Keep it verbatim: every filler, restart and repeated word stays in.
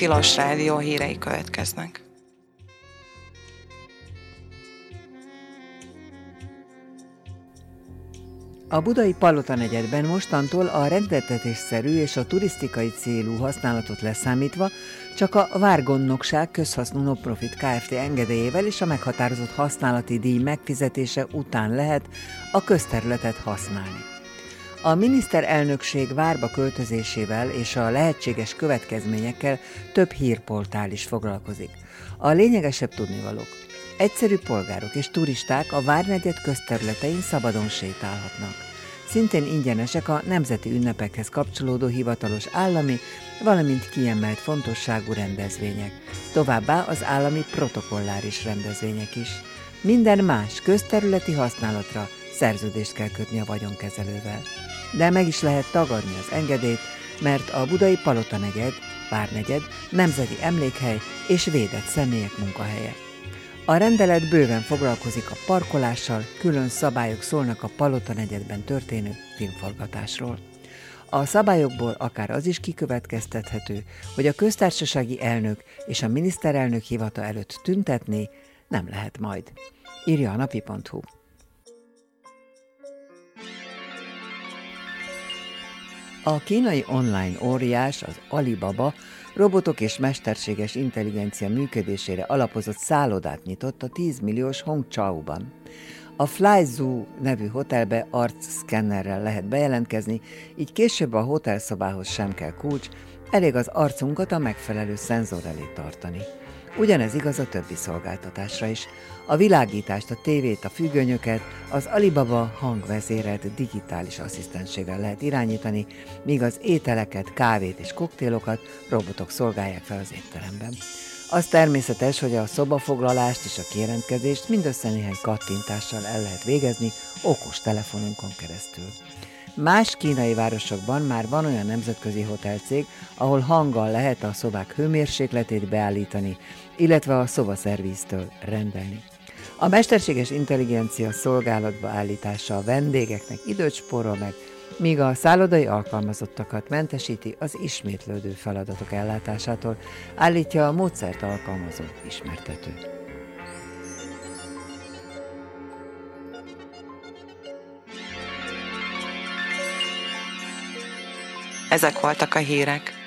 Tilos Rádió hírei következnek. A budai Palota negyedben mostantól a rendeltetésszerű és a turisztikai célú használatot leszámítva csak a Várgondnokság közhasznú non-profit Kft. Engedélyével és a meghatározott használati díj megfizetése után lehet a közterületet használni. A miniszterelnökség Várba költözésével és a lehetséges következményekkel több hírportál is foglalkozik. A lényegesebb tudnivalók: egyszerű polgárok és turisták a Várnegyed közterületein szabadon sétálhatnak. Szintén ingyenesek a nemzeti ünnepekhez kapcsolódó hivatalos állami, valamint kiemelt fontosságú rendezvények, továbbá az állami protokolláris rendezvények is. Minden más közterületi használatra szerződést kell kötni a vagyonkezelővel. De meg is lehet tagadni az engedélyt, mert a budai Palota negyed, Várnegyed nemzeti emlékhely és védett személyek munkahelye. A rendelet bőven foglalkozik a parkolással, külön szabályok szólnak a Palota negyedben történő filmforgatásról. A szabályokból akár az is kikövetkeztethető, hogy a köztársasági elnök és a miniszterelnök hivata előtt tüntetni nem lehet majd. Írja a napi pont hu. A kínai online óriás, az Alibaba, robotok és mesterséges intelligencia működésére alapozott szállodát nyitott a tíz milliós Hongzhouban. A FlyZoo nevű hotelbe arcszkennerrel lehet bejelentkezni, így később a hotelszobához sem kell kulcs, elég az arcunkat a megfelelő szenzor elé tartani. Ugyanez igaz a többi szolgáltatásra is. A világítást, a tévét, a függönyöket az Alibaba hangvezérelt digitális asszisztensével lehet irányítani, míg az ételeket, kávét és koktélokat robotok szolgálják fel az étteremben. Az természetes, hogy a szobafoglalást és a kérentkezést mindössze néhány kattintással el lehet végezni okos telefonunkon keresztül. Más kínai városokban már van olyan nemzetközi hotelcég, ahol hanggal lehet a szobák hőmérsékletét beállítani, illetve a szobaszervíztől rendelni. A mesterséges intelligencia szolgálatba állítása a vendégeknek időt spórol meg, míg a szállodai alkalmazottakat mentesíti az ismétlődő feladatok ellátásától, állítja a módszert alkalmazó ismertető. Ezek voltak a hírek.